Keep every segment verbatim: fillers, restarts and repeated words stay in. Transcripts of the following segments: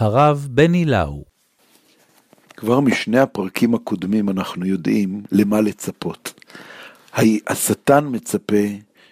הרב בני לאו. כבר משני הפרקים הקודמים אנחנו יודעים למה לצפות. השטן מצפה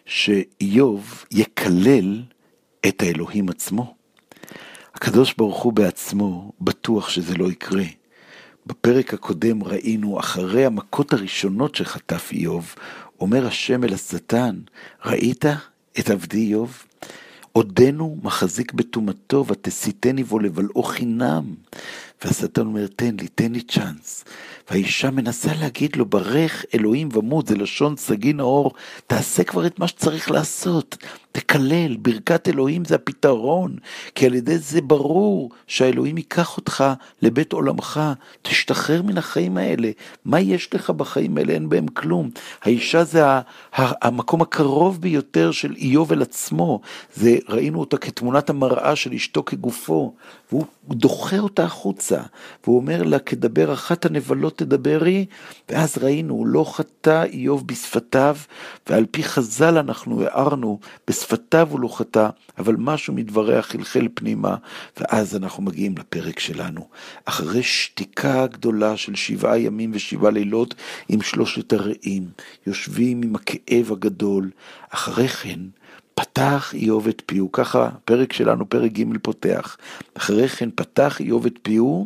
שאיוב יקלל את האלוהים עצמו. הקדוש ברוך הוא בעצמו בטוח שזה לא יקרה. בפרק הקודם ראינו אחרי המכות הראשונות שחטף איוב, אומר השם אל השטן, ראית את עבדי איוב? עודנו מחזיק בתומתו ותסיתני בו לבלעו חינם. והשטן אומר, תן לי, תן לי צ'אנס. והאישה מנסה להגיד לו, ברך אלוהים ומות, זה לשון סגי נאור, תעשה כבר את מה שצריך לעשות, תקלל, ברכת אלוהים זה הפתרון, כי על ידי זה ברור שהאלוהים ייקח אותך לבית עולמך, תשתחרר מן החיים האלה, מה יש לך בחיים האלה? אין בהם כלום. האישה זה המקום הקרוב ביותר של איוב אל עצמו, זה, ראינו אותה כתמונת המראה של אשתו כגופו, והוא דוחה אותה החוצה, והוא אומר לה, כדבר אחת הנבלות תדברי, ואז ראינו, הוא לא חטא איוב בשפתיו, ועל פי חז"ל אנחנו הערנו, בשפתיו הוא לא חטא, אבל משהו מדבריה חלחל פנימה, ואז אנחנו מגיעים לפרק שלנו. אחרי שתיקה גדולה של שבעה ימים ושבעה לילות, עם שלושת הרעים, יושבים עם הכאב הגדול, אחרי כן, פתח איוב את פיהו, ככה פרק שלנו, פרק ג' פותח, אחרי כן פתח איוב את פיהו,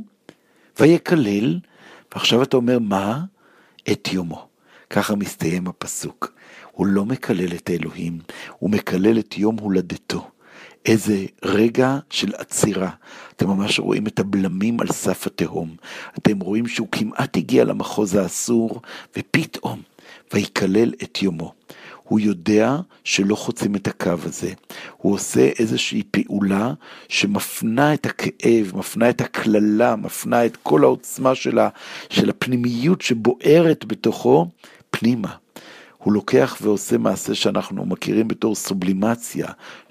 ויקלל, ועכשיו אתה אומר מה? את יומו. ככה מסתיים הפסוק. הוא לא מקלל את האלוהים, הוא מקלל את יום הולדתו. איזה רגע של עצירה. אתם ממש רואים את הבלמים על סף התהום. אתם רואים שהוא כמעט הגיע למחוז האסור, ופתאום, ויקלל את יומו. הוא יודע שלא חוצים את הקו הזה. הוא עושה איזושהי פעולה שמפנה את הכאב, מפנה את הכללה, מפנה את כל העוצמה שלה, של הפנימיות שבוערת בתוכו, פנימה. הוא לוקח ועושה מעשה שאנחנו מכירים בתור סובלימציה,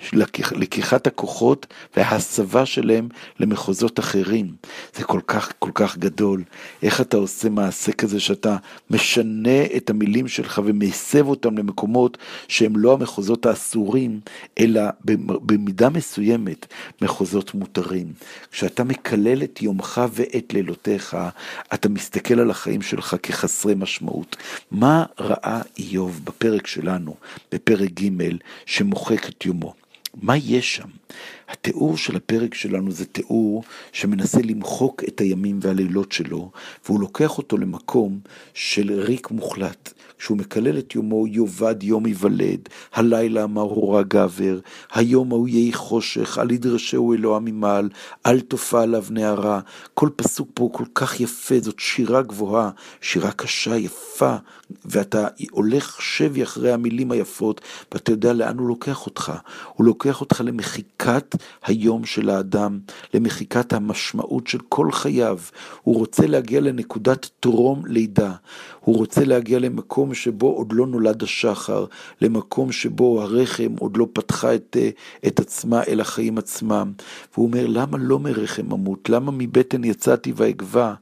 לקיחת הכוחות וההסבה שלהם למחוזות אחרים. זה כל כך, כל כך גדול. איך אתה עושה מעשה כזה שאתה משנה את המילים שלך ומסב אותם למקומות שהם לא המחוזות האסורים, אלא במידה מסוימת מחוזות מותרים. כשאתה מקלל את יומך ואת לילותיך, אתה מסתכל על החיים שלך כחסרי משמעות. מה ראה איוב בפרק שלנו, בפרק ג' שמוחק את יומו? מה יש שם? התיאור של הפרק שלנו זה תיאור שמנסה למחוק את הימים והלילות שלו, והוא לוקח אותו למקום של ריק מוחלט. כשהוא מקלל את יומו, יובד יום יוולד, הלילה אמר הורה גבר, היום הוא יהי חושך, אל ידרשהו אלוה ממעל, אל תופע עליו נערה. כל פסוק פה כל כך יפה, זאת שירה גבוהה, שירה קשה, יפה, ואתה הולך שבי אחרי המילים היפות, ואתה יודע לאן הוא לוקח אותך. הוא לוקח אותך למחיקת היום של האדם, למחיקת המשמעות של כל חייו. הוא רוצה להגיע לנקודת טרום לידה. הוא רוצה להגיע למקום שבו עוד לא נולד השחר, למקום שבו הרחם עוד לא פתחה את, את עצמה אל החיים עצמם. והוא אומר, למה לא מרחם אמות? למה מבטן יצאתי ואגבה?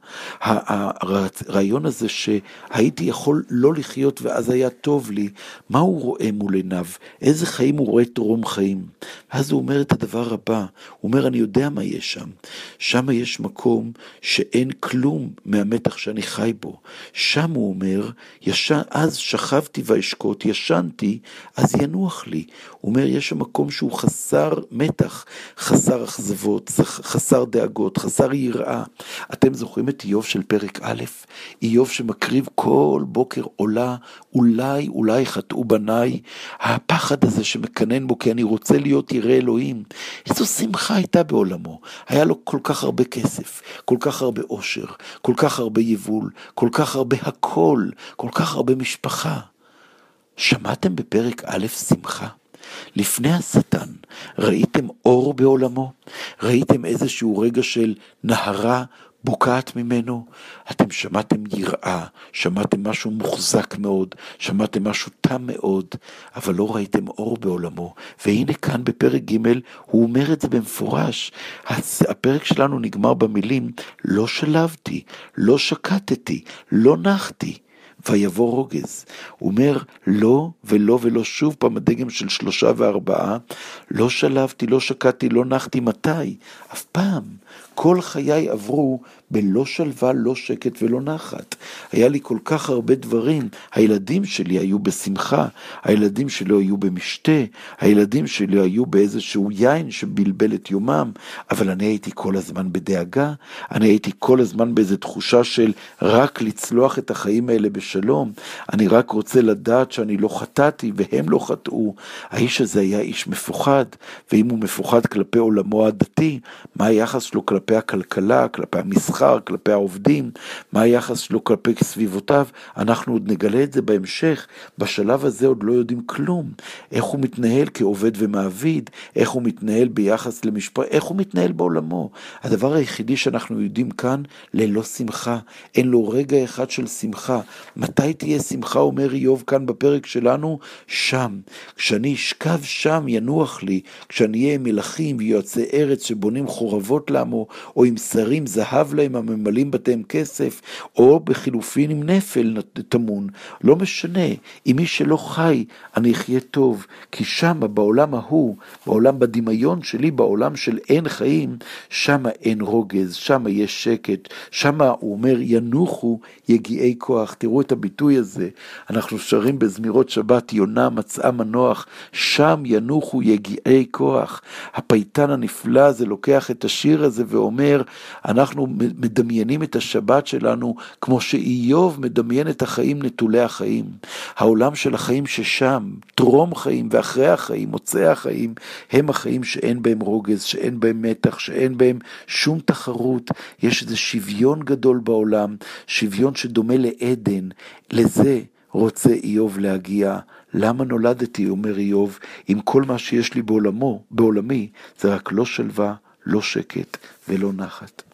הרעיון הזה שהייתי יכול לא לחיות ואז היה טוב לי, מה הוא רואה מול עיניו? איזה חיים הוא רואה תרום חיים? אז הוא אומר את הדבר הבא, הוא אומר, אני יודע מה יש שם. שם יש מקום שאין כלום מהמתח שאני חי בו. שם הוא אומר, ישן, אז שכבתי ואשקוט, ישנתי, אז ינוח לי. הוא אומר, יש שם מקום שהוא חסר מתח, חסר אכזבות, חסר דאגות, חסר יראה. אתם זוכרים את איוב של פרק א', איוב שמקריב כל בוקר עולה, אולי, אולי חטאו בניי, הפחד הזה שמקנן בו, כי אני רוצה להיות ירא אלוהים. איזו שמחה הייתה בעולמו. היה לו כל כך הרבה כסף, כל כך הרבה עושר, כל כך הרבה יבול, כל כך הרבה הכל, כל כך הרבה משפחה. שמעתם בפרק א' שמחה? לפני השטן, ראיתם אור בעולמו? ראיתם איזשהו רגע של נהרה בוקעת ממנו? אתם שמעתם יראה, שמעתם משהו מוחזק מאוד, שמעתם משהו תם מאוד, אבל לא ראיתם אור בעולמו. והנה כאן בפרק ג' הוא אומר את זה במפורש. הפרק שלנו נגמר במילים, לא שלבתי, לא שקטתי, לא נחתי. ויבוא רוגז. הוא אומר, לא ולא ולא, שוב פעם הדגם של שלושה וארבעה, לא שלבתי, לא שקעתי, לא נחתי, מתי? אף פעם. כל חיי עברו בלא שלווה, לא שקט ולא נחת. היה לי כל כך הרבה דברים. הילדים שלי היו בשמחה, הילדים שלי היו במשתה, הילדים שלי היו באיזשהו יין שבלבל את יומם, אבל אני הייתי כל הזמן בדאגה, אני הייתי כל הזמן באיזו תחושה של רק לצלוח את החיים האלה בשלום, אני רק רוצה לדעת שאני לא חטאתי והם לא חטאו. האיש הזה היה איש מפוחד, ואם הוא מפוחד כלפי עולמו הדתי, מה היחס שלו כלפי הכלכלה, כלפי המסחר, כלפי העובדים, מה היחס שלו כלפי סביבותיו? אנחנו עוד נגלה את זה בהמשך. בשלב הזה עוד לא יודעים כלום. איך הוא מתנהל כעובד ומעביד, איך הוא מתנהל ביחס למשפחה, איך הוא מתנהל בעולמו. הדבר היחידי שאנחנו יודעים כאן, ללא שמחה. אין לו רגע אחד של שמחה. מתי תהיה שמחה, אומר איוב כאן בפרק שלנו? שם. כשאני אשכב שם ינוח לי, כשאני אהיה עם מלכים ויועצי ארץ שבונים חורבות לעמו, או עם שרים זהב להם הממלאים בתיהם כסף, או בחילופין עם נפל תמון. לא משנה, עם מי שלא חי, אני אחיה טוב, כי שם בעולם ההוא, בעולם בדמיון שלי, בעולם של אין חיים, שם אין רוגז, שם יש שקט, שם הוא אומר ינוחו יגיעי כוח. תראו את הביטוי הזה, אנחנו שרים בזמירות שבת, יונה מצאה מנוח, שם ינוחו יגיעי כוח. הפייטן הנפלא הזה לוקח את השיר הזה ואומר, אנחנו מדמיינים את השבת שלנו כמו שאיוב מדמיין את החיים נטולי החיים. העולם של החיים ששם, טרום חיים ואחרי החיים, מוצאי החיים, הם החיים שאין בהם רוגז, שאין בהם מתח, שאין בהם שום תחרות. יש איזה שוויון גדול בעולם, שוויון שדומה לעדן. לזה רוצה איוב להגיע. למה נולדתי, אומר איוב, אם כל מה שיש לי בעולמו, בעולמי, זה רק לא שלווה, לא שקט ולא נחת.